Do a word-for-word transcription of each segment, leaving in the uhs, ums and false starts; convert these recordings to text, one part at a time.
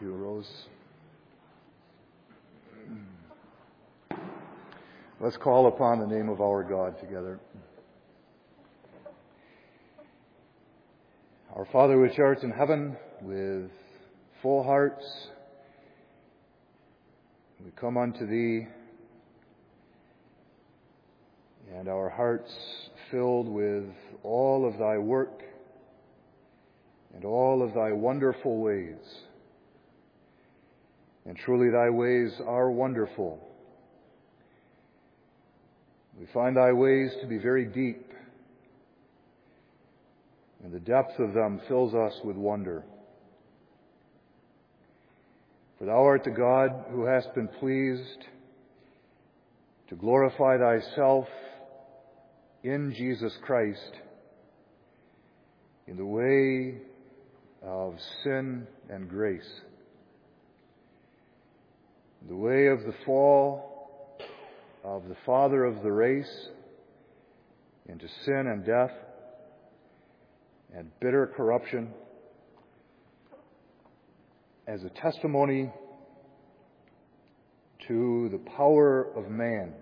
you, Rose. Let's call upon the name of our God together. Our Father which art in heaven, with full hearts, we come unto Thee, and our hearts filled with all of Thy work and all of Thy wonderful ways. And truly Thy ways are wonderful. We find Thy ways to be very deep, and the depth of them fills us with wonder. For Thou art the God who hast been pleased to glorify Thyself in Jesus Christ in the way of sin and grace, the way of the fall of the father of the race into sin and death and bitter corruption, as a testimony to the power of man,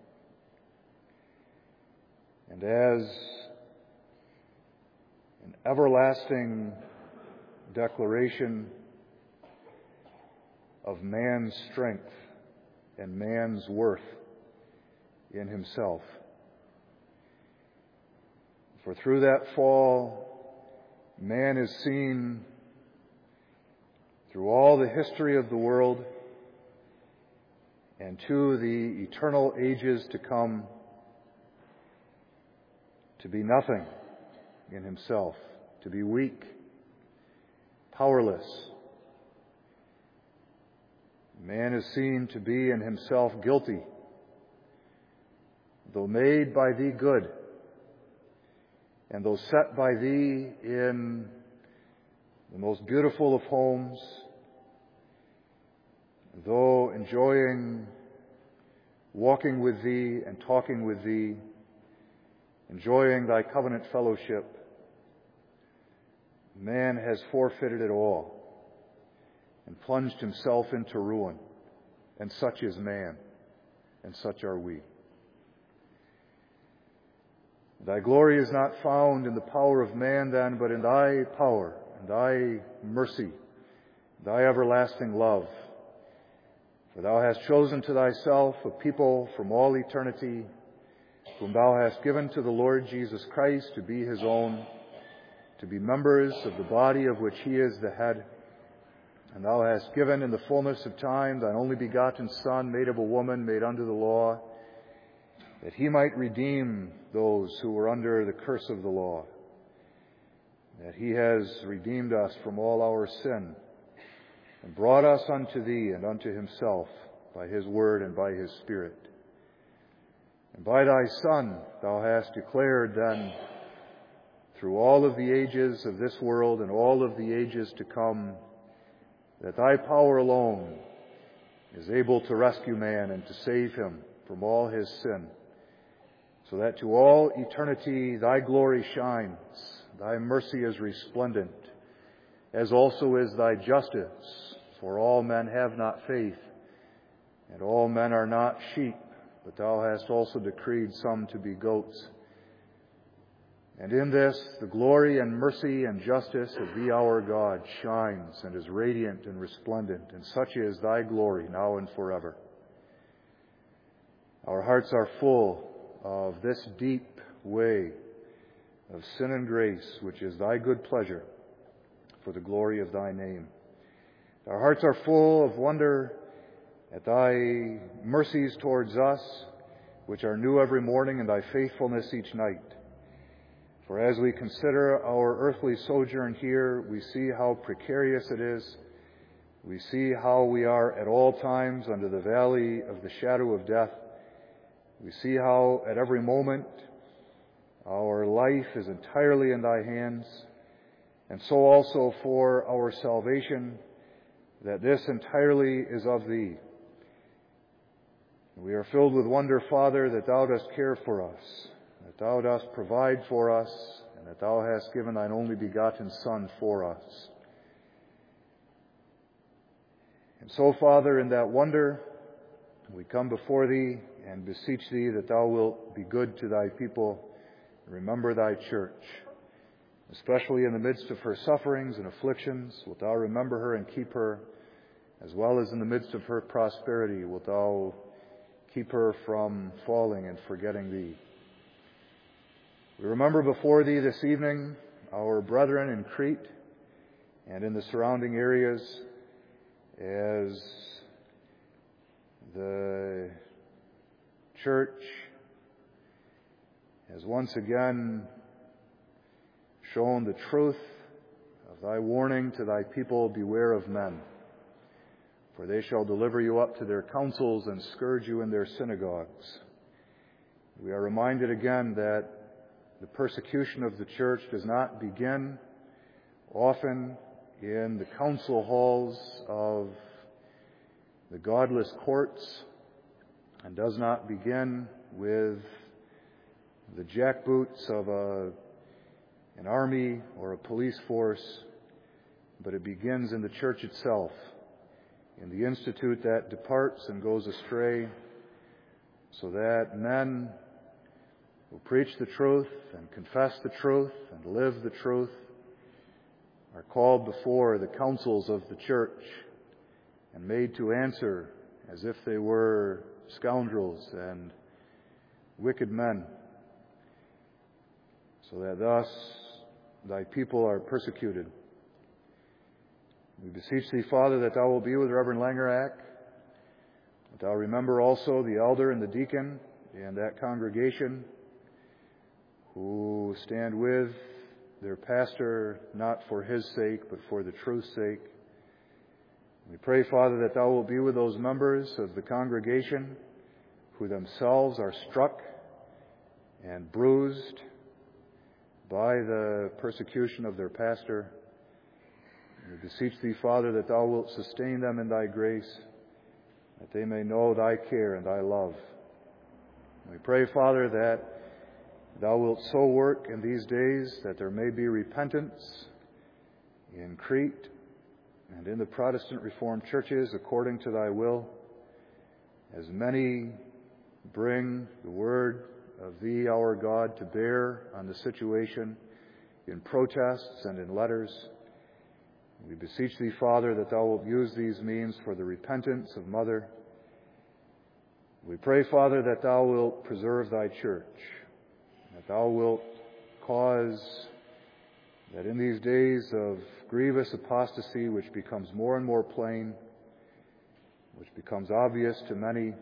and as an everlasting declaration of man's strength and man's worth in himself. For through that fall, man is seen through all the history of the world and to the eternal ages to come to be nothing in himself, to be weak, powerless. Man is seen to be in himself guilty, though made by Thee good, and though set by Thee in the most beautiful of homes, though enjoying walking with Thee and talking with Thee, enjoying Thy covenant fellowship, man has forfeited it all and plunged himself into ruin. And such is man, and such are we. Thy glory is not found in the power of man then, but in Thy power, and Thy mercy, Thy everlasting love. For Thou hast chosen to Thyself a people from all eternity, whom Thou hast given to the Lord Jesus Christ to be His own, to be members of the body of which He is the head. And Thou hast given in the fullness of time Thine only begotten Son, made of a woman, made under the law, that He might redeem those who were under the curse of the law, that He has redeemed us from all our sin, and brought us unto Thee and unto Himself by His word and by His Spirit. And by Thy Son Thou hast declared then, through all of the ages of this world and all of the ages to come, that Thy power alone is able to rescue man and to save him from all his sin, so that to all eternity Thy glory shines, Thy mercy is resplendent, as also is Thy justice. For all men have not faith, and all men are not sheep, but Thou hast also decreed some to be goats. And in this, the glory and mercy and justice of Thee, our God, shines and is radiant and resplendent, and such is Thy glory now and forever. Our hearts are full of this deep way of sin and grace, which is Thy good pleasure for the glory of Thy name. Our hearts are full of wonder at Thy mercies towards us, which are new every morning, and Thy faithfulness each night. For as we consider our earthly sojourn here, we see how precarious it is. We see how we are at all times under the valley of the shadow of death. We see how at every moment our life is entirely in Thy hands, and so also for our salvation, that this entirely is of Thee. We are filled with wonder, Father, that Thou dost care for us, that Thou dost provide for us, and that Thou hast given Thine only begotten Son for us. And so, Father, in that wonder, we come before Thee and beseech Thee that Thou wilt be good to Thy people and remember Thy church. Especially in the midst of her sufferings and afflictions, wilt Thou remember her and keep her, as well as in the midst of her prosperity, wilt Thou keep her from falling and forgetting Thee. We remember before Thee this evening our brethren in Crete and in the surrounding areas as the church has once again shown the truth of Thy warning to Thy people, beware of men, for they shall deliver you up to their councils and scourge you in their synagogues. We are reminded again that the persecution of the church does not begin often in the council halls of the godless courts and does not begin with the jackboots of a an army or a police force, but it begins in the church itself, in the institute that departs and goes astray, so that men who preach the truth and confess the truth and live the truth are called before the councils of the church and made to answer as if they were scoundrels and wicked men, so that thus Thy people are persecuted. We beseech Thee, Father, that Thou wilt be with Reverend Langerak, that Thou remember also the elder and the deacon and that congregation who stand with their pastor not for his sake but for the truth's sake. We pray, Father, that Thou wilt be with those members of the congregation who themselves are struck and bruised by the persecution of their pastor. We beseech Thee, Father, that Thou wilt sustain them in Thy grace, that they may know Thy care and Thy love. We pray, Father, that Thou wilt so work in these days that there may be repentance in Crete and in the Protestant Reformed churches according to Thy will, as many bring the word of Thee, our God, to bear on the situation in protests and in letters. We beseech Thee, Father, that Thou wilt use these means for the repentance of Mother. We pray, Father, that Thou wilt preserve Thy church, that Thou wilt cause that in these days of grievous apostasy, which becomes more and more plain, which becomes obvious to many,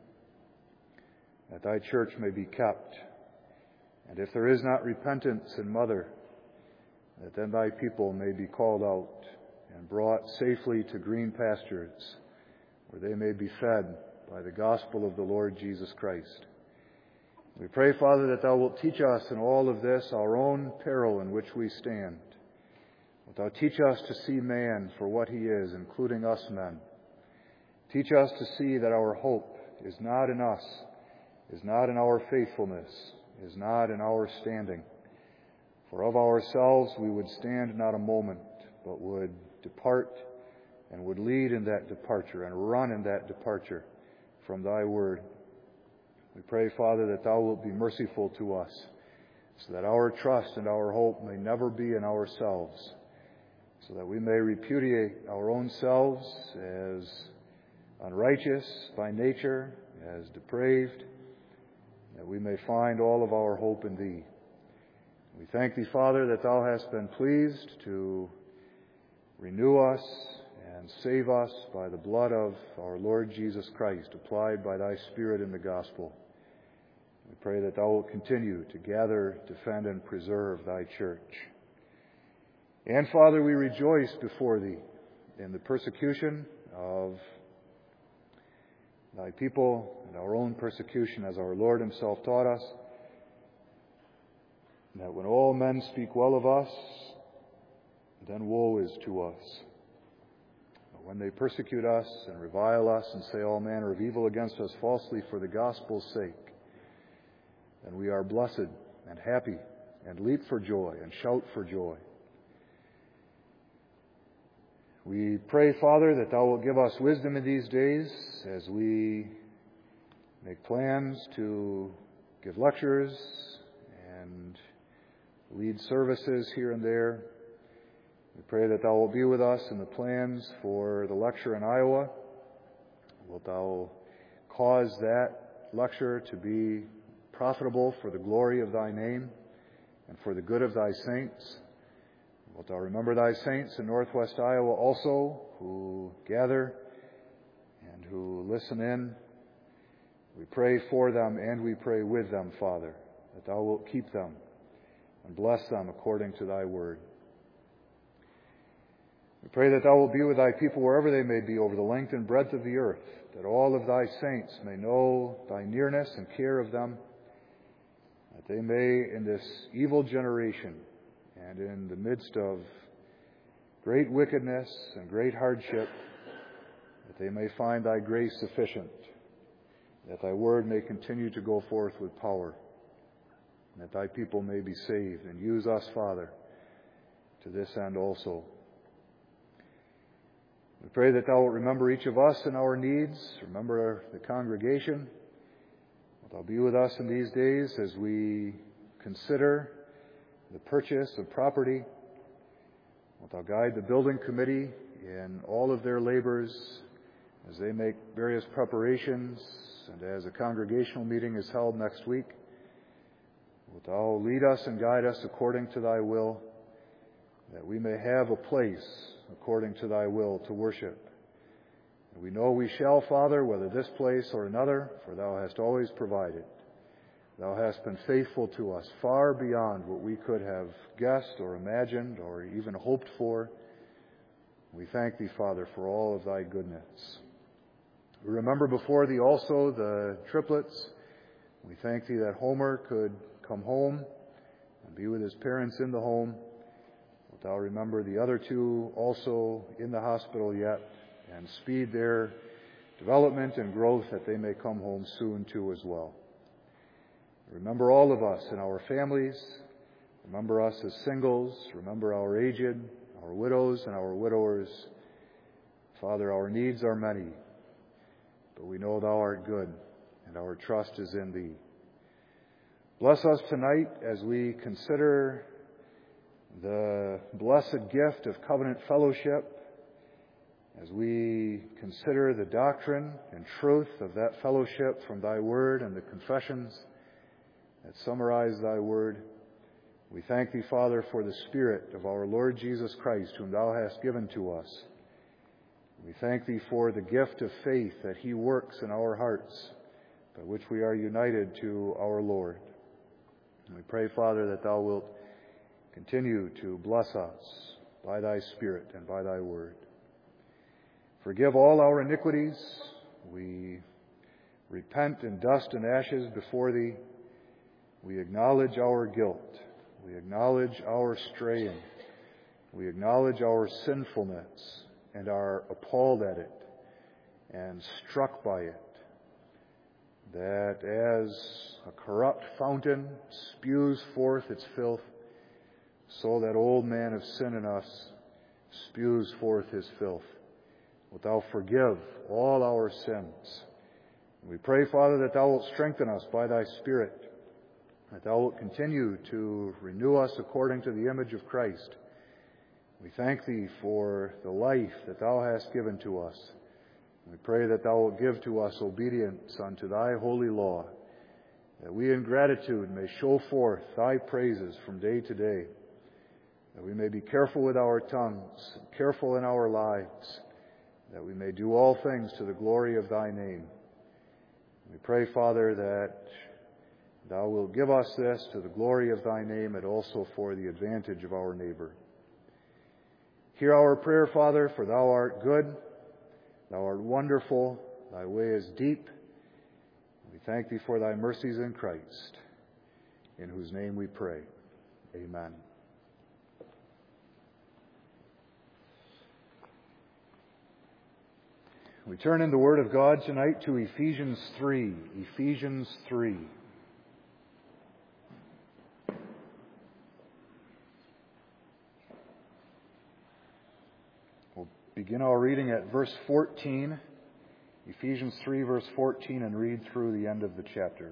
that Thy church may be kept. And if there is not repentance in Mother, that then Thy people may be called out and brought safely to green pastures, where they may be fed by the gospel of the Lord Jesus Christ. We pray, Father, that Thou wilt teach us in all of this our own peril in which we stand. Wilt Thou teach us to see man for what he is, including us men. Teach us to see that our hope is not in us, is not in our faithfulness, is not in our standing. For of ourselves we would stand not a moment, but would depart and would lead in that departure and run in that departure from Thy word. We pray, Father, that Thou wilt be merciful to us, so that our trust and our hope may never be in ourselves, so that we may repudiate our own selves as unrighteous by nature, as depraved, that we may find all of our hope in Thee. We thank Thee, Father, that Thou hast been pleased to renew us and save us by the blood of our Lord Jesus Christ, applied by Thy Spirit in the gospel. We pray that Thou wilt continue to gather, defend, and preserve Thy church. And, Father, we rejoice before Thee in the persecution of Thy people and our own persecution, as our Lord Himself taught us, that when all men speak well of us, then woe is to us. But when they persecute us and revile us and say all manner of evil against us falsely for the gospel's sake, then we are blessed and happy and leap for joy and shout for joy. We pray, Father, that Thou wilt give us wisdom in these days as we make plans to give lectures and lead services here and there. We pray that Thou wilt be with us in the plans for the lecture in Iowa. Wilt Thou cause that lecture to be profitable for the glory of Thy name and for the good of Thy saints. Wilt Thou remember Thy saints in northwest Iowa also, who gather and who listen in. We pray for them and we pray with them, Father, that Thou wilt keep them and bless them according to Thy word. We pray that Thou wilt be with Thy people wherever they may be over the length and breadth of the earth, that all of Thy saints may know Thy nearness and care of them, that they may, in this evil generation and in the midst of great wickedness and great hardship, that they may find Thy grace sufficient, that Thy word may continue to go forth with power, and that Thy people may be saved. And use us, Father, to this end also. We pray that Thou wilt remember each of us and our needs. Remember the congregation. Wilt Thou be with us in these days as we consider the purchase of property. Wilt Thou guide the building committee in all of their labors as they make various preparations and as a congregational meeting is held next week. Wilt Thou lead us and guide us according to Thy will, that we may have a place according to Thy will to worship. And we know we shall, Father, whether this place or another, for Thou hast always provided. Thou hast been faithful to us far beyond what we could have guessed or imagined or even hoped for. We thank Thee, Father, for all of Thy goodness. We remember before Thee also the triplets. We thank Thee that Homer could come home and be with his parents in the home. Wilt Thou remember the other two also in the hospital yet and speed their development and growth that they may come home soon too as well. Remember all of us and our families. Remember us as singles. Remember our aged, our widows and our widowers. Father, our needs are many, but we know Thou art good, and our trust is in Thee. Bless us tonight as we consider the blessed gift of covenant fellowship, as we consider the doctrine and truth of that fellowship from Thy word and the confessions that summarize Thy word. We thank Thee, Father, for the Spirit of our Lord Jesus Christ, whom Thou hast given to us. We thank Thee for the gift of faith that He works in our hearts, by which we are united to our Lord. And we pray, Father, that Thou wilt continue to bless us by Thy Spirit and by Thy word. Forgive all our iniquities. We repent in dust and ashes before Thee. We acknowledge our guilt. We acknowledge our straying. We acknowledge our sinfulness and are appalled at it and struck by it. That as a corrupt fountain spews forth its filth, so that old man of sin in us spews forth his filth. Wilt Thou forgive all our sins? We pray, Father, that Thou wilt strengthen us by Thy Spirit, that Thou wilt continue to renew us according to the image of Christ. We thank Thee for the life that Thou hast given to us. We pray that Thou wilt give to us obedience unto Thy holy law, that we in gratitude may show forth Thy praises from day to day, that we may be careful with our tongues, careful in our lives, that we may do all things to the glory of Thy name. We pray, Father, that Thou wilt give us this to the glory of Thy name and also for the advantage of our neighbor. Hear our prayer, Father, for Thou art good, Thou art wonderful, Thy way is deep. We thank Thee for Thy mercies in Christ, in whose name we pray. Amen. We turn in the Word of God tonight to Ephesians three. Ephesians three. We'll We'll begin our reading at verse fourteen, Ephesians three, verse fourteen, and read through the end of the chapter.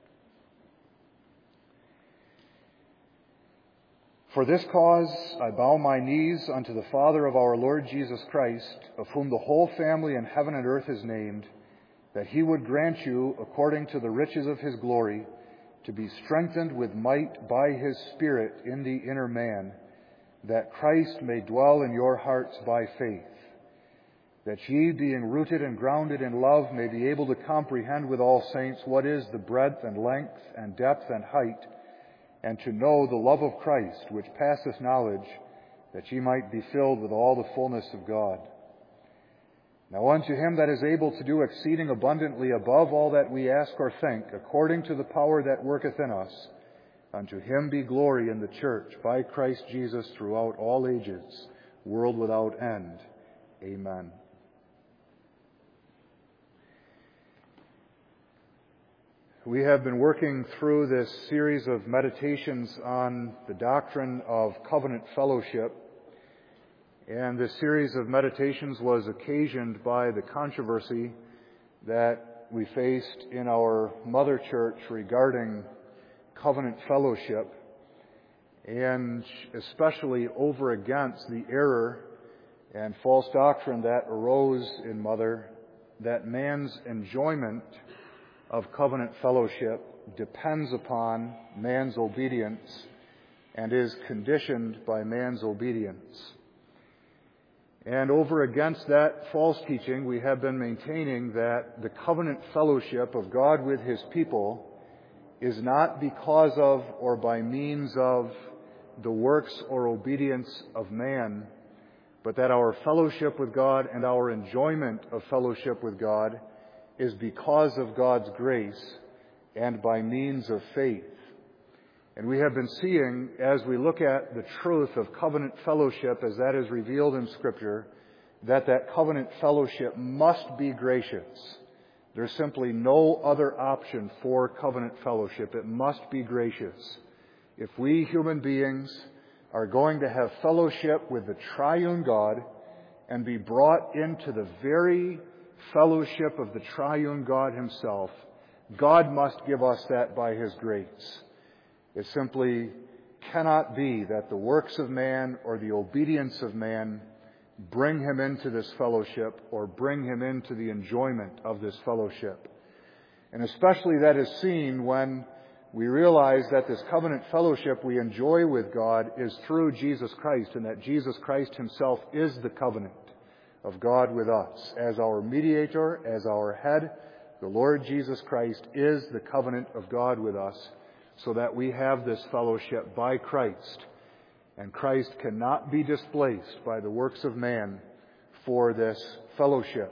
For this cause I bow my knees unto the Father of our Lord Jesus Christ, of whom the whole family in heaven and earth is named, that he would grant you, according to the riches of his glory, to be strengthened with might by his Spirit in the inner man, that Christ may dwell in your hearts by faith, that ye, being rooted and grounded in love, may be able to comprehend with all saints what is the breadth and length and depth and height, and to know the love of Christ, which passeth knowledge, that ye might be filled with all the fullness of God. Now unto him that is able to do exceeding abundantly above all that we ask or think, according to the power that worketh in us, unto him be glory in the church by Christ Jesus throughout all ages, world without end. Amen. We have been working through this series of meditations on the doctrine of covenant fellowship. And this series of meditations was occasioned by the controversy that we faced in our mother church regarding covenant fellowship, and especially over against the error and false doctrine that arose in mother, that man's enjoyment of covenant fellowship depends upon man's obedience and is conditioned by man's obedience. And over against that false teaching, we have been maintaining that the covenant fellowship of God with his people is not because of or by means of the works or obedience of man, but that our fellowship with God and our enjoyment of fellowship with God is because of God's grace and by means of faith. And we have been seeing, as we look at the truth of covenant fellowship as that is revealed in Scripture, that that covenant fellowship must be gracious. There's simply no other option for covenant fellowship. It must be gracious. If we human beings are going to have fellowship with the triune God and be brought into the very fellowship of the triune God himself, God must give us that by his grace. It simply cannot be that the works of man or the obedience of man bring him into this fellowship or bring him into the enjoyment of this fellowship. And especially that is seen when we realize that this covenant fellowship we enjoy with God is through Jesus Christ, and that Jesus Christ himself is the covenant of God with us. As our mediator, as our head, the Lord Jesus Christ is the covenant of God with us, so that we have this fellowship by Christ. And Christ cannot be displaced by the works of man for this fellowship.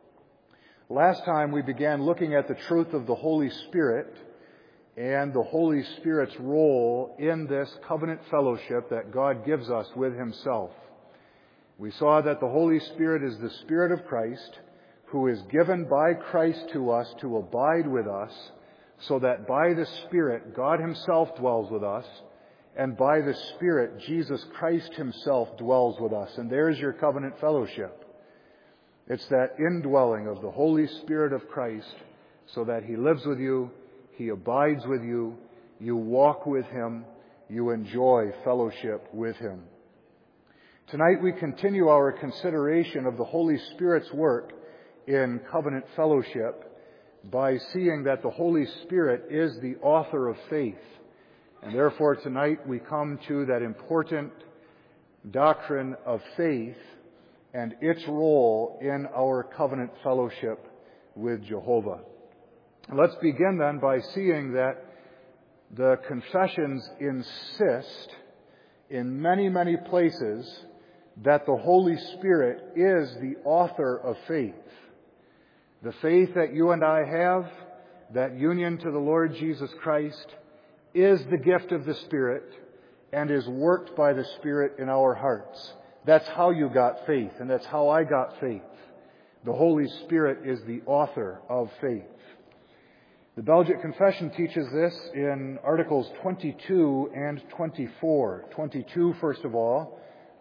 Last time we began looking at the truth of the Holy Spirit and the Holy Spirit's role in this covenant fellowship that God gives us with himself. We saw that the Holy Spirit is the Spirit of Christ, who is given by Christ to us to abide with us, so that by the Spirit God himself dwells with us, and by the Spirit Jesus Christ himself dwells with us. And there's your covenant fellowship. It's that indwelling of the Holy Spirit of Christ, so that he lives with you, he abides with you, you walk with him, you enjoy fellowship with him. Tonight we continue our consideration of the Holy Spirit's work in covenant fellowship by seeing that the Holy Spirit is the author of faith. And therefore tonight we come to that important doctrine of faith and its role in our covenant fellowship with Jehovah. Let's begin then by seeing that the confessions insist in many, many places that the Holy Spirit is the author of faith. The faith that you and I have, that union to the Lord Jesus Christ, is the gift of the Spirit and is worked by the Spirit in our hearts. That's how you got faith, and that's how I got faith. The Holy Spirit is the author of faith. The Belgic Confession teaches this in Articles twenty-two and twenty-four. twenty-two, first of all,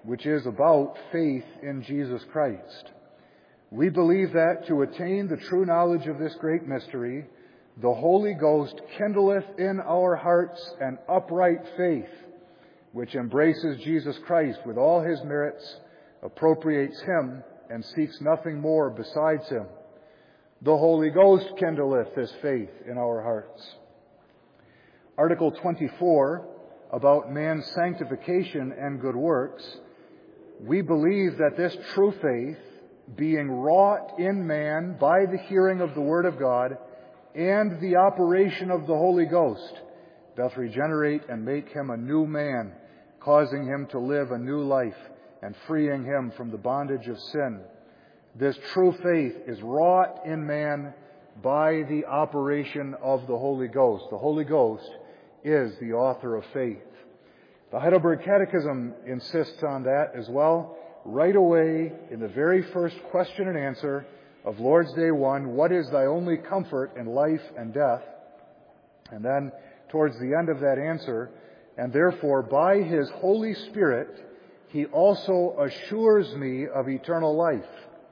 which is about faith in Jesus Christ. We believe that to attain the true knowledge of this great mystery, the Holy Ghost kindleth in our hearts an upright faith, which embraces Jesus Christ with all his merits, appropriates him, and seeks nothing more besides him. The Holy Ghost kindleth this faith in our hearts. Article twenty-four, about man's sanctification and good works. We believe that this true faith, being wrought in man by the hearing of the Word of God and the operation of the Holy Ghost, doth regenerate and make him a new man, causing him to live a new life and freeing him from the bondage of sin. This true faith is wrought in man by the operation of the Holy Ghost. The Holy Ghost is the author of faith. The Heidelberg Catechism insists on that as well. Right away, in the very first question and answer of Lord's Day one, what is thy only comfort in life and death? And then, towards the end of that answer, and therefore by his Holy Spirit, he also assures me of eternal life.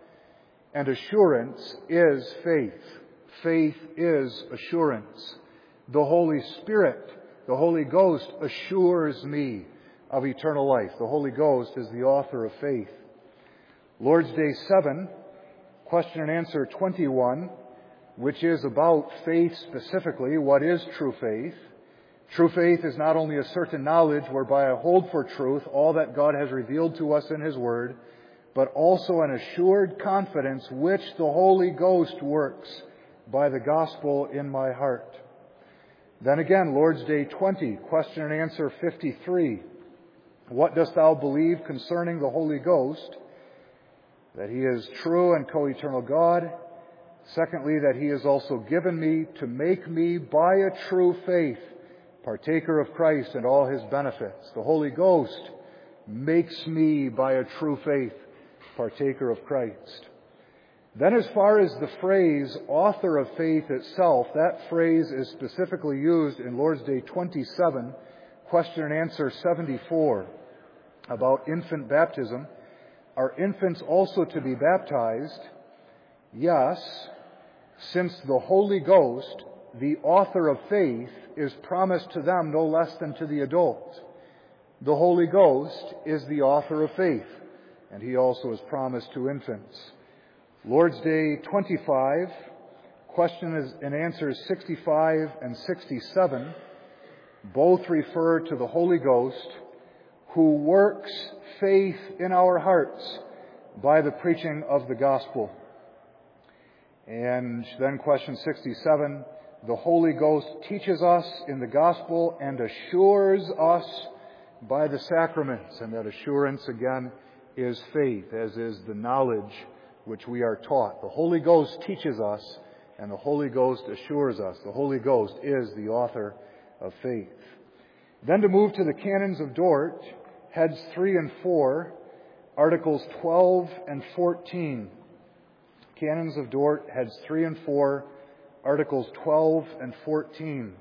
And assurance is faith. Faith is assurance. The Holy Spirit, the Holy Ghost, assures me of eternal life. The Holy Ghost is the author of faith. Lord's Day seven, question and answer twenty-one, which is about faith specifically. What is true faith? True faith is not only a certain knowledge whereby I hold for truth all that God has revealed to us in his Word, but also an assured confidence which the Holy Ghost works by the gospel in my heart. Then again, Lord's Day twenty, question and answer fifty-three. What dost thou believe concerning the Holy Ghost? That he is true and co-eternal God. Secondly, that he is also given me to make me by a true faith partaker of Christ and all his benefits. The Holy Ghost makes me by a true faith partaker of Christ. Then as far as the phrase author of faith itself, that phrase is specifically used in Lord's Day twenty-seven, question and answer seventy-four, about infant baptism. Are infants also to be baptized? Yes, since the Holy Ghost, the author of faith, is promised to them no less than to the adult. The Holy Ghost is the author of faith, and he also is promised to infants. Lord's Day twenty-five, question and answers sixty-five and sixty-seven, both refer to the Holy Ghost, who works faith in our hearts by the preaching of the gospel. And then question sixty-seven, the Holy Ghost teaches us in the gospel and assures us by the sacraments. And that assurance, again, is faith, as is the knowledge which we are taught. The Holy Ghost teaches us, and the Holy Ghost assures us. The Holy Ghost is the author of faith. Then to move to the Canons of Dort, heads three and four, articles twelve and fourteen. Canons of Dort, heads three and four, articles twelve and fourteen.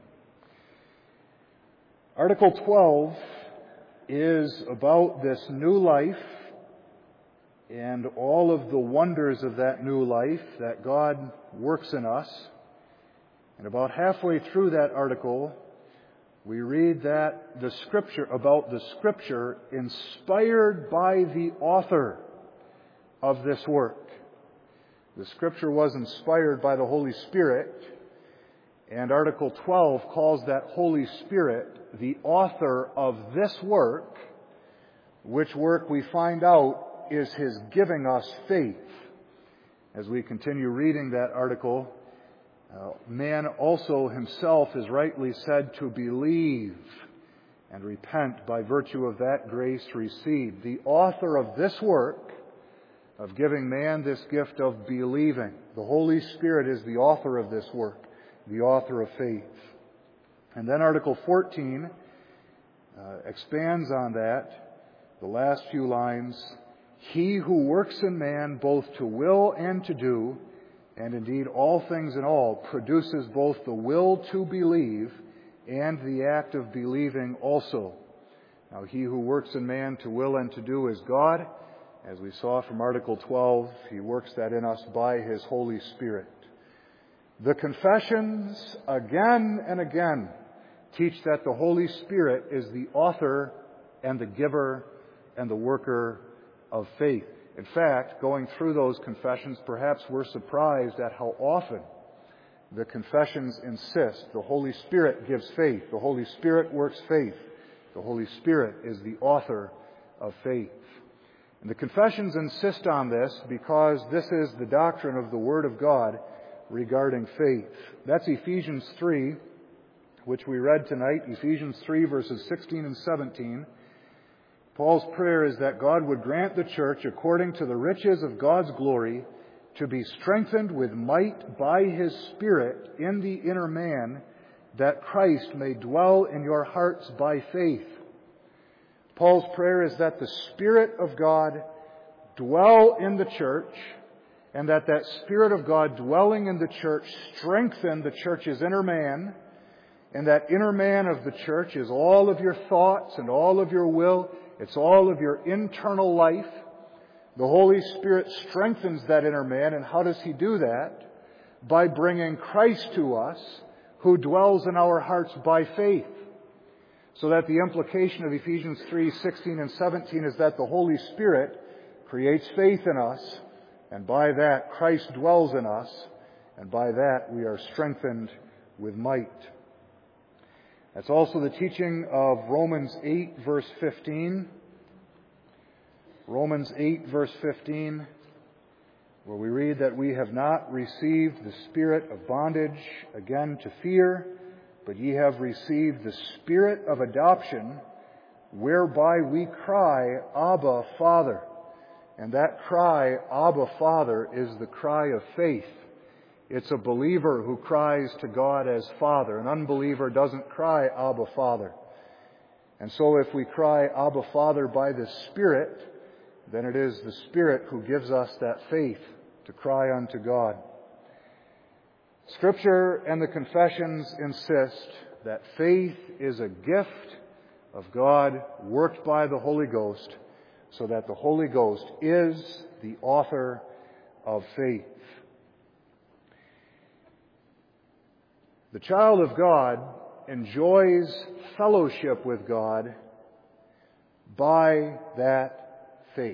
Article twelve is about this new life and all of the wonders of that new life that God works in us. And about halfway through that article, we read that the Scripture, about the Scripture inspired by the author of this work. The Scripture was inspired by the Holy Spirit, and Article twelve calls that Holy Spirit the author of this work, which work we find out is his giving us faith. As we continue reading that article, uh, man also himself is rightly said to believe and repent by virtue of that grace received. The author of this work, of giving man this gift of believing, the Holy Spirit is the author of this work, the author of faith. And then Article fourteen uh, expands on that, the last few lines. He who works in man both to will and to do, and indeed all things in all, produces both the will to believe and the act of believing also. Now he who works in man to will and to do is God. As we saw from Article twelve, he works that in us by his Holy Spirit. The confessions, again and again, teach that the Holy Spirit is the author and the giver and the worker of faith. In fact, going through those confessions, perhaps we're surprised at how often the confessions insist the Holy Spirit gives faith, the Holy Spirit works faith, the Holy Spirit is the author of faith. And the confessions insist on this because this is the doctrine of the Word of God regarding faith. That's Ephesians three, which we read tonight, Ephesians three, verses sixteen and seventeen. Paul's prayer is that God would grant the church, according to the riches of God's glory, to be strengthened with might by His Spirit in the inner man, that Christ may dwell in your hearts by faith. Paul's prayer is that the Spirit of God dwell in the church, and that that Spirit of God dwelling in the church strengthen the church's inner man, and that inner man of the church is all of your thoughts and all of your will. It's all of your internal life. The Holy Spirit strengthens that inner man, and how does He do that? By bringing Christ to us, who dwells in our hearts by faith. So that the implication of Ephesians three, sixteen and seventeen is that the Holy Spirit creates faith in us, and by that Christ dwells in us, and by that we are strengthened with might. That's also the teaching of Romans eight, verse fifteen. Romans eight, verse fifteen, where we read that we have not received the spirit of bondage again to fear, but ye have received the Spirit of adoption, whereby we cry, Abba, Father. And that cry, Abba, Father, is the cry of faith. It's a believer who cries to God as Father. An unbeliever doesn't cry, Abba, Father. And so if we cry, Abba, Father, by the Spirit, then it is the Spirit who gives us that faith to cry unto God. Scripture and the confessions insist that faith is a gift of God worked by the Holy Ghost, so that the Holy Ghost is the author of faith. The child of God enjoys fellowship with God by that faith.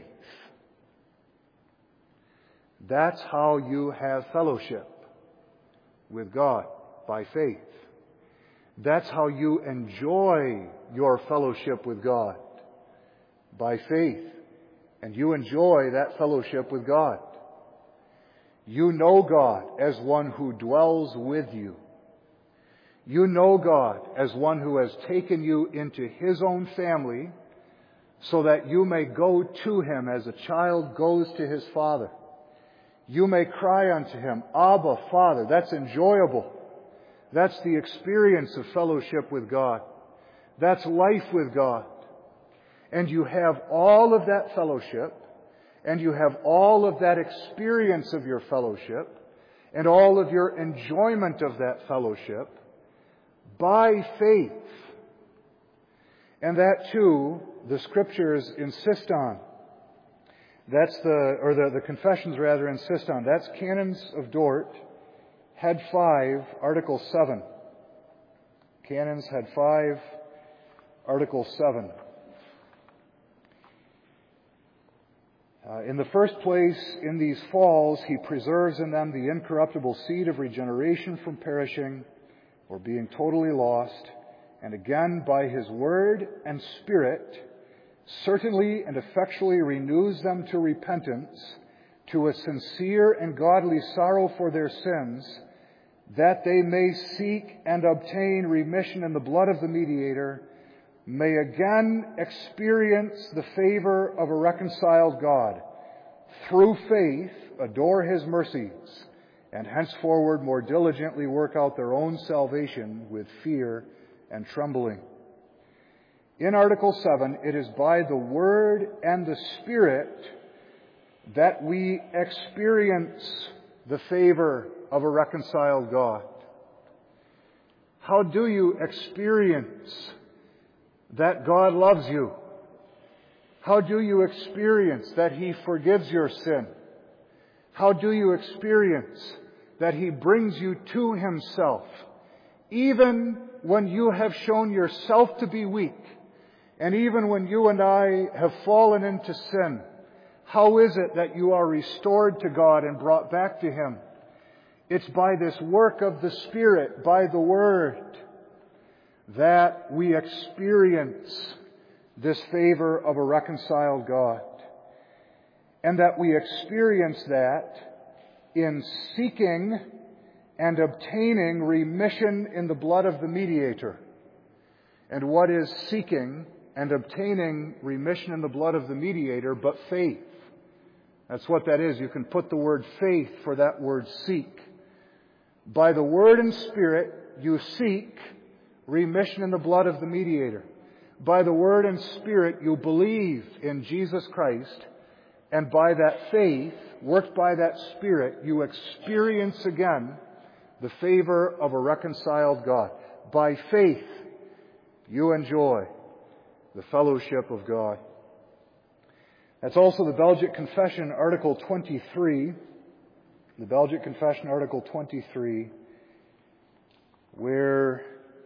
That's how you have fellowship with God, by faith. That's how you enjoy your fellowship with God, by faith. And you enjoy that fellowship with God. You know God as one who dwells with you. You know God as one who has taken you into His own family, so that you may go to Him as a child goes to his father. You may cry unto Him, Abba, Father. That's enjoyable. That's the experience of fellowship with God. That's life with God. And you have all of that fellowship, and you have all of that experience of your fellowship, and all of your enjoyment of that fellowship by faith. And that too, the Scriptures insist on. That's the, or the, the confessions rather insist on. That's Canons of Dort, Head five, Article seven. Canons, Head five, Article seven. Uh, in the first place, in these falls, He preserves in them the incorruptible seed of regeneration from perishing or being totally lost, and again by His Word and Spirit certainly and effectually renews them to repentance, to a sincere and godly sorrow for their sins, that they may seek and obtain remission in the blood of the mediator, may again experience the favor of a reconciled God, through faith adore His mercies, and henceforward more diligently work out their own salvation with fear and trembling. In Article seven, it is by the Word and the Spirit that we experience the favor of a reconciled God. How do you experience that God loves you? How do you experience that He forgives your sin? How do you experience that He brings you to Himself, even when you have shown yourself to be weak, and even when you and I have fallen into sin? How is it that you are restored to God and brought back to Him? It's by this work of the Spirit, by the Word, that we experience this favor of a reconciled God. And that we experience that in seeking and obtaining remission in the blood of the mediator. And what is seeking and obtaining remission in the blood of the mediator but faith? That's what that is. You can put the word faith for that word seek. By the Word and Spirit, you seek remission in the blood of the mediator. By the Word and Spirit, you believe in Jesus Christ. And by that faith, worked by that Spirit, you experience again the favor of a reconciled God. By faith, you enjoy the fellowship of God. That's also the Belgic Confession, Article twenty-three. The Belgic Confession, Article twenty-three, where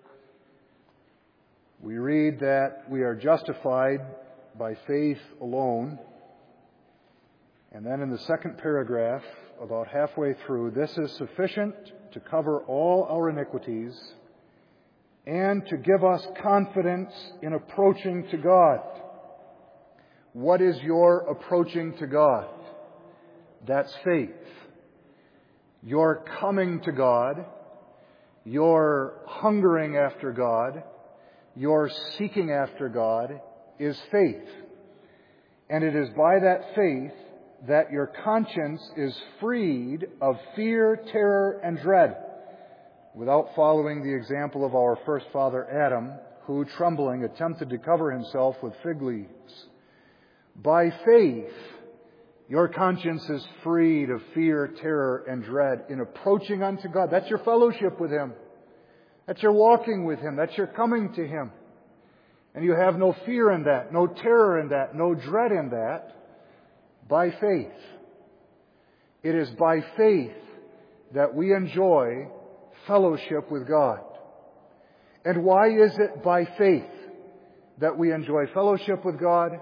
we read that we are justified by faith alone. And then in the second paragraph, about halfway through, this is sufficient to cover all our iniquities and to give us confidence in approaching to God. What is your approaching to God? That's faith. Your coming to God, your hungering after God, your seeking after God is faith. And it is by that faith that your conscience is freed of fear, terror, and dread, without following the example of our first father Adam, who, trembling, attempted to cover himself with fig leaves. By faith, your conscience is freed of fear, terror, and dread in approaching unto God. That's your fellowship with Him. That's your walking with Him. That's your coming to Him. And you have no fear in that, no terror in that, no dread in that. By faith. It is by faith that we enjoy fellowship with God. And why is it by faith that we enjoy fellowship with God?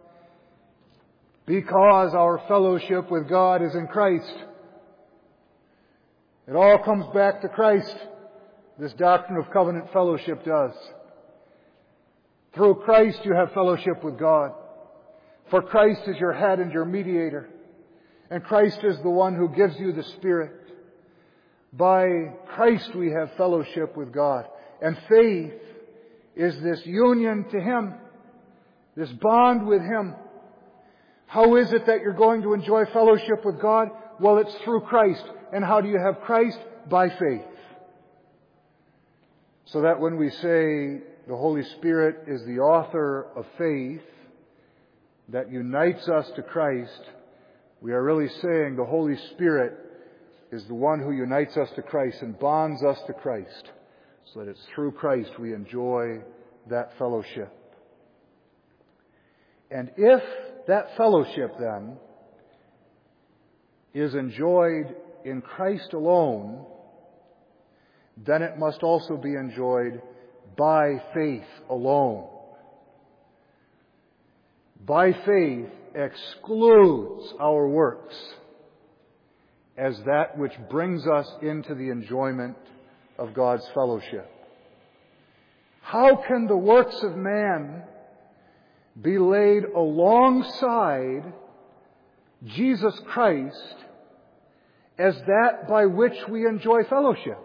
Because our fellowship with God is in Christ. It all comes back to Christ. This doctrine of covenant fellowship does. Through Christ you have fellowship with God. For Christ is your head and your mediator. And Christ is the one who gives you the Spirit. By Christ we have fellowship with God. And faith is this union to Him. This bond with Him. How is it that you're going to enjoy fellowship with God? Well, it's through Christ. And how do you have Christ? By faith. So that when we say the Holy Spirit is the author of faith that unites us to Christ, we are really saying the Holy Spirit is the one who unites us to Christ and bonds us to Christ, so that it's through Christ we enjoy that fellowship. And if that fellowship then is enjoyed in Christ alone, then it must also be enjoyed by faith alone. By faith excludes our works as that which brings us into the enjoyment of God's fellowship. How can the works of man be laid alongside Jesus Christ as that by which we enjoy fellowship?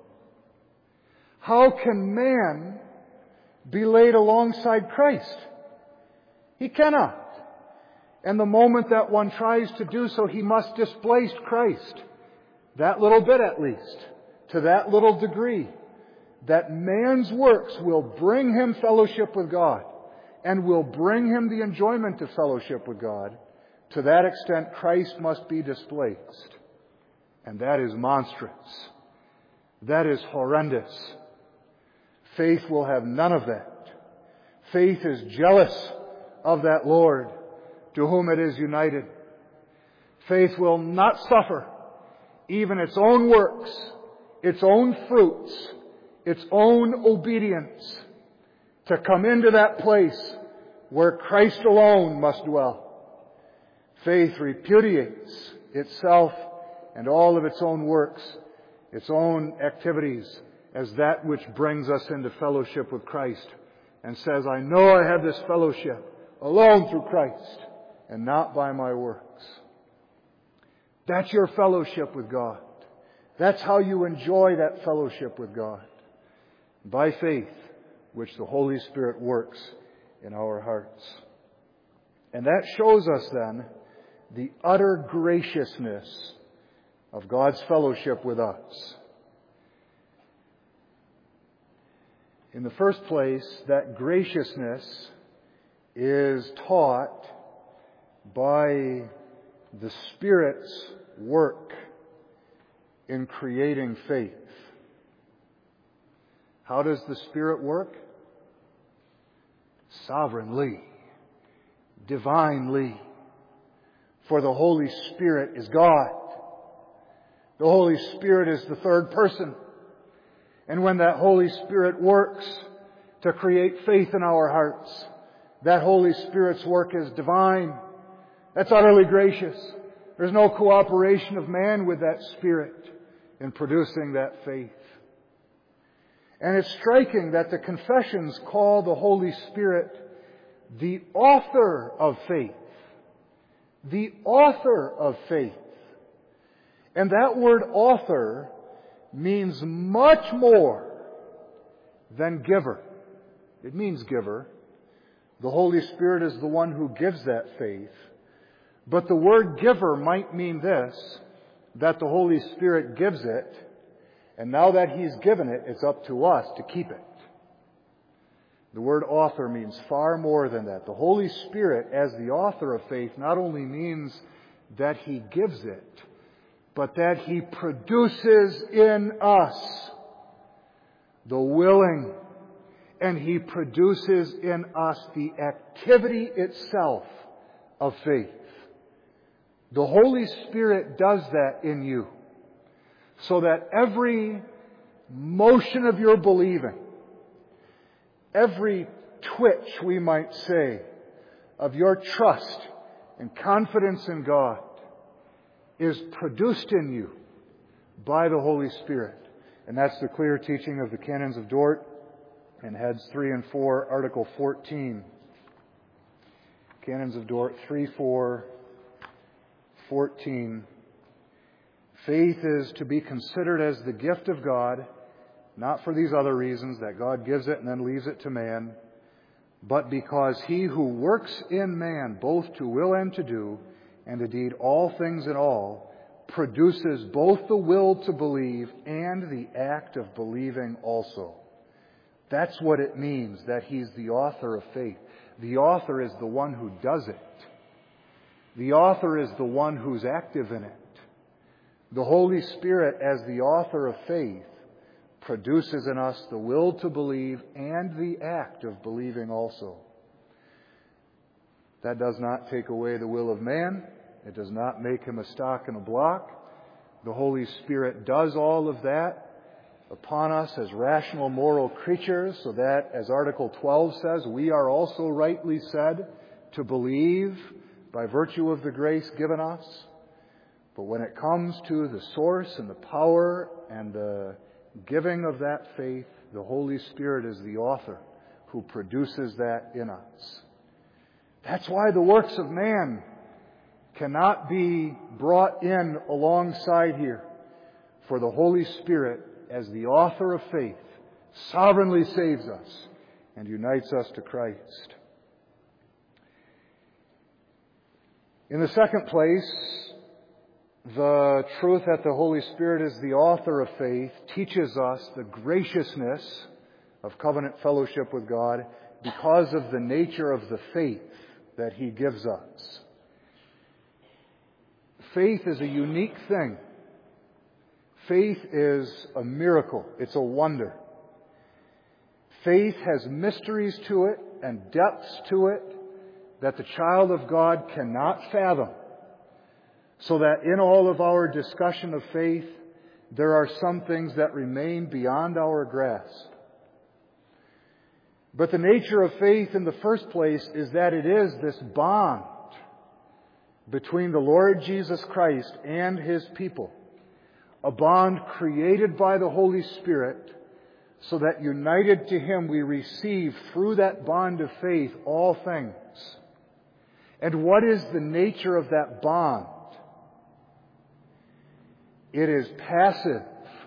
How can man be laid alongside Christ? He cannot. And the moment that one tries to do so, he must displace Christ. That little bit at least. To that little degree. That man's works will bring him fellowship with God. And will bring him the enjoyment of fellowship with God. To that extent, Christ must be displaced. And that is monstrous. That is horrendous. Faith will have none of that. Faith is jealous of that Lord to whom it is united. Faith will not suffer even its own works, its own fruits, its own obedience to come into that place where Christ alone must dwell. Faith repudiates itself and all of its own works, its own activities, as that which brings us into fellowship with Christ, and says, I know I have this fellowship alone through Christ and not by my works. That's your fellowship with God. That's how you enjoy that fellowship with God. By faith, which the Holy Spirit works in our hearts. And that shows us then the utter graciousness of God's fellowship with us. In the first place, that graciousness is taught by the Spirit's work in creating faith. How does the Spirit work? Sovereignly, divinely. For the Holy Spirit is God. The Holy Spirit is the third person. And when that Holy Spirit works to create faith in our hearts, that Holy Spirit's work is divine. That's utterly gracious. There's no cooperation of man with that Spirit in producing that faith. And it's striking that the confessions call the Holy Spirit the author of faith. The author of faith. And that word author means much more than giver. It means giver. The Holy Spirit is the one who gives that faith. But the word giver might mean this, that the Holy Spirit gives it, and now that He's given it, it's up to us to keep it. The word author means far more than that. The Holy Spirit, as the author of faith, not only means that He gives it, but that He produces in us the willing, and He produces in us the activity itself of faith. The Holy Spirit does that in you, so that every motion of your believing, every twitch, we might say, of your trust and confidence in God is produced in you by the Holy Spirit. And that's the clear teaching of the Canons of Dort in heads three and four, Article fourteen. Canons of Dort three, four, fourteen. Faith is to be considered as the gift of God, not for these other reasons, that God gives it and then leaves it to man, but because He who works in man both to will and to do, and indeed all things in all, produces both the will to believe and the act of believing also. That's what it means that He's the author of faith. The author is the one who does it. The author is the one who's active in it. The Holy Spirit, as the author of faith, produces in us the will to believe and the act of believing also. That does not take away the will of man. It does not make him a stock and a block. The Holy Spirit does all of that upon us as rational moral creatures, so that, as Article twelve says, we are also rightly said to believe by virtue of the grace given us. But when it comes to the source and the power and the giving of that faith, the Holy Spirit is the author who produces that in us. That's why the works of man cannot be brought in alongside here. For the Holy Spirit, as the author of faith, sovereignly saves us and unites us to Christ. In the second place, the truth that the Holy Spirit is the author of faith teaches us the graciousness of covenant fellowship with God because of the nature of the faith that He gives us. Faith is a unique thing. Faith is a miracle. It's a wonder. Faith has mysteries to it and depths to it that the child of God cannot fathom, so that in all of our discussion of faith, there are some things that remain beyond our grasp. But the nature of faith in the first place is that it is this bond between the Lord Jesus Christ and His people, a bond created by the Holy Spirit, so that united to Him we receive through that bond of faith all things. And what is the nature of that bond? It is passive.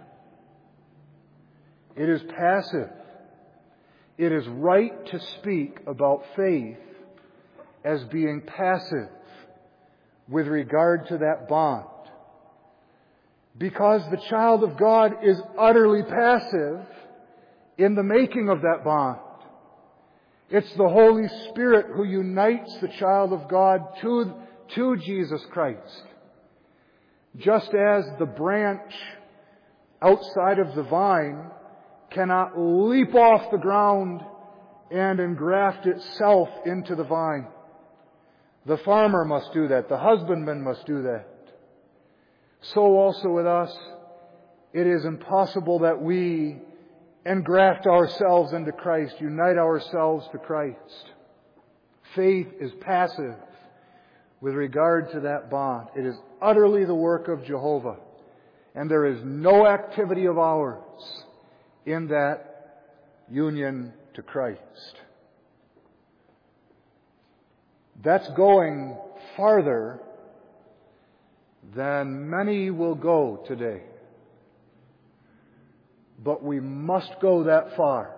It is passive. It is right to speak about faith as being passive with regard to that bond. Because the child of God is utterly passive in the making of that bond. It's the Holy Spirit who unites the child of God to, to Jesus Christ. Just as the branch outside of the vine cannot leap off the ground and engraft itself into the vine. The farmer must do that. The husbandman must do that. So also with us, it is impossible that we engraft ourselves into Christ, unite ourselves to Christ. Faith is passive with regard to that bond. It is utterly the work of Jehovah, and there is no activity of ours in that union to Christ. That's going farther than many will go today. But we must go that far.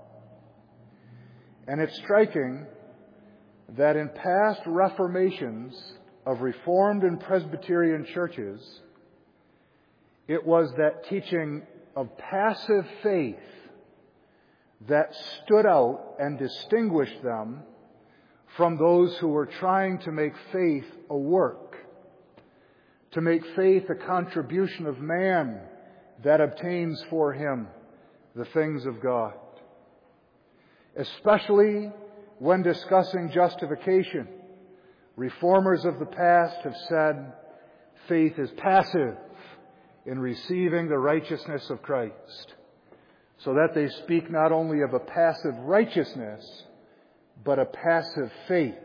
And it's striking that in past reformations of Reformed and Presbyterian churches, it was that teaching of passive faith that stood out and distinguished them from those who were trying to make faith a work, to make faith a contribution of man that obtains for him the things of God. Especially when discussing justification, reformers of the past have said faith is passive in receiving the righteousness of Christ, so that they speak not only of a passive righteousness, but a passive faith.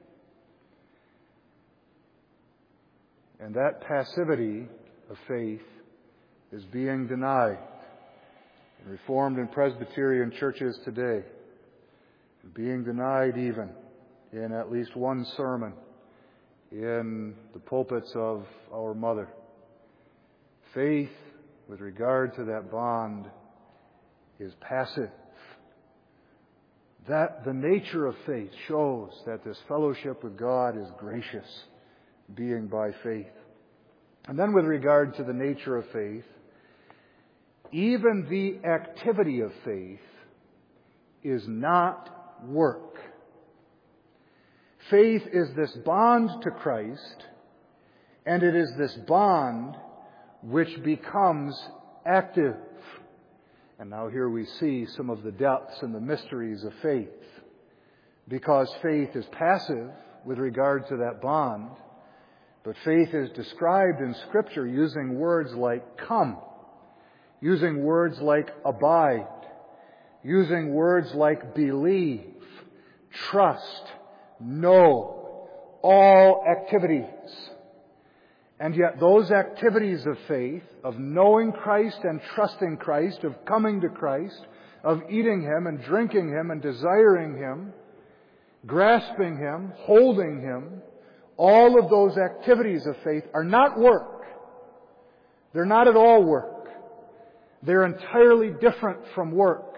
And that passivity of faith is being denied in Reformed and Presbyterian churches today, and being denied even in at least one sermon in the pulpits of our mother. Faith, with regard to that bond, is passive. That the nature of faith shows that this fellowship with God is gracious, being by faith. And then with regard to the nature of faith, even the activity of faith is not work. Faith is this bond to Christ, and it is this bond which becomes active. And now here we see some of the depths and the mysteries of faith. Because faith is passive with regard to that bond, but faith is described in Scripture using words like come, using words like abide, using words like believe, trust, know, all activities. And yet those activities of faith, of knowing Christ and trusting Christ, of coming to Christ, of eating Him and drinking Him and desiring Him, grasping Him, holding Him, all of those activities of faith are not work. They're not at all work. They're entirely different from work.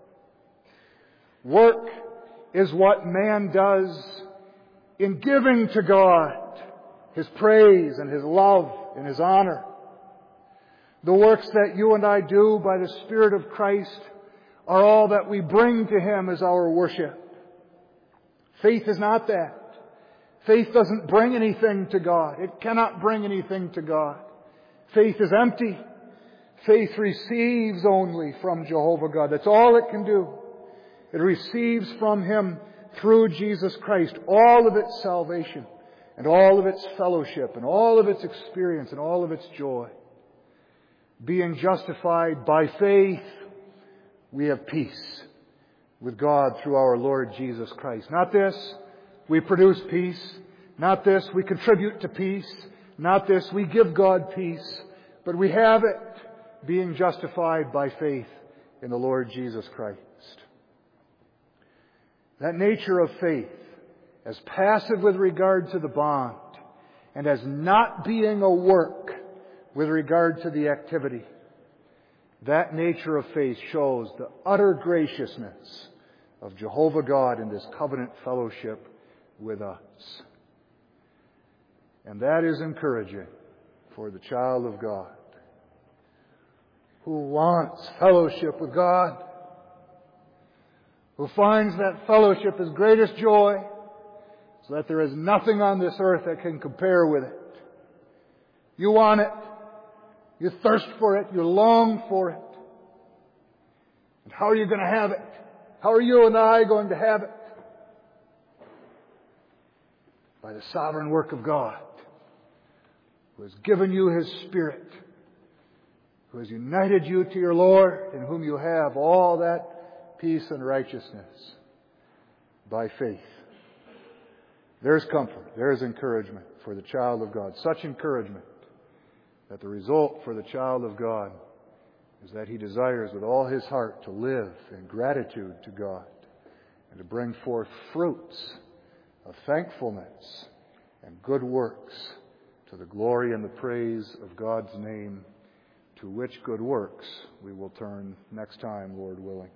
Work is what man does in giving to God His praise and His love and His honor. The works that you and I do by the Spirit of Christ are all that we bring to Him as our worship. Faith is not that. Faith doesn't bring anything to God. It cannot bring anything to God. Faith is empty. Faith receives only from Jehovah God. That's all it can do. It receives from Him through Jesus Christ all of its salvation and all of its fellowship and all of its experience and all of its joy. Being justified by faith, we have peace with God through our Lord Jesus Christ. Not this, we produce peace. Not this, we contribute to peace. Not this, we give God peace. But we have it, being justified by faith in the Lord Jesus Christ. That nature of faith, as passive with regard to the bond, and as not being a work with regard to the activity, that nature of faith shows the utter graciousness of Jehovah God in this covenant fellowship with us. And that is encouraging for the child of God who wants fellowship with God, who finds that fellowship his greatest joy, so that there is nothing on this earth that can compare with it. You want it. You thirst for it. You long for it. And how are you going to have it? How are you and I going to have it? By the sovereign work of God, who has given you His Spirit, who has united you to your Lord, in whom you have all that peace and righteousness by faith. There's comfort, there's encouragement for the child of God. Such encouragement that the result for the child of God is that he desires with all his heart to live in gratitude to God and to bring forth fruits of thankfulness and good works to the glory and the praise of God's name, to which good works we will turn next time, Lord willing.